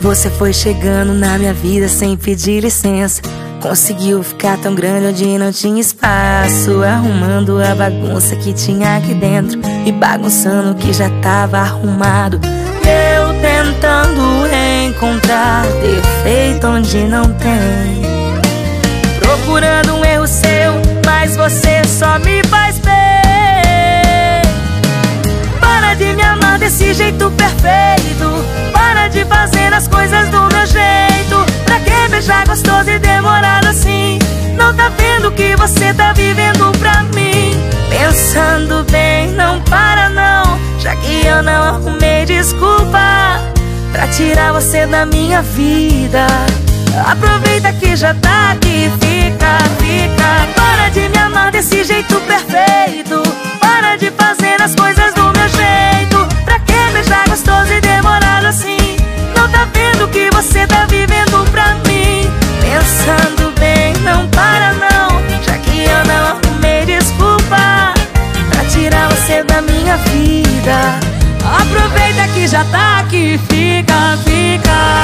Você foi chegando na minha vida sem pedir licença. Conseguiu ficar tão grande onde não tinha espaço, arrumando a bagunça que tinha aqui dentro e bagunçando o que já tava arrumado. Eu tentando encontrar defeito onde não tem, procurando um erro seu, mas você só me faz bem. Para de me amar desse jeito perfeito, para de fazer as coisas do meu jeito. Pra que beijar gostoso e demorado assim? Não tá vendo o que você tá vivendo pra mim? Pensando bem, não para não, já que eu não arrumei desculpa pra tirar você da minha vida. Aproveita que já tá aqui, fica, fica. Para de me amar desse jeito perfeito, para de fazer as coisas do meu jeito. Pra que beijar gostoso e demorado assim? Não tá vendo o que você tá vivendo pra mim? Pensando bem, não para não, já que eu não arrumei desculpa pra tirar você da minha vida. Aproveita que já tá aqui, fica, fica.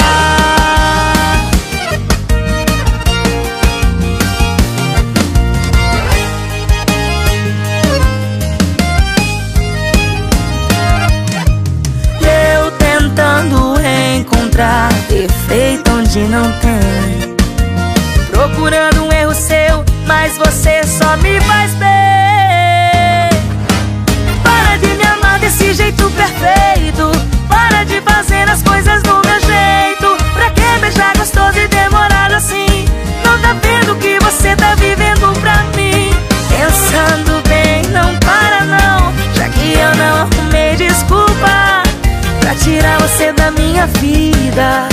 Encontrar defeito onde não tem, procurando um erro seu, mas você só me faz bem. Para de me amar desse jeito perfeito, para de fazer as coisas do meu jeito. Pra que beijar gostoso e demorado assim? Não tá vendo o que você tá vivendo pra mim? Pensando bem, não para não, já que eu não arrumei desculpa pra tirar você da minha vida.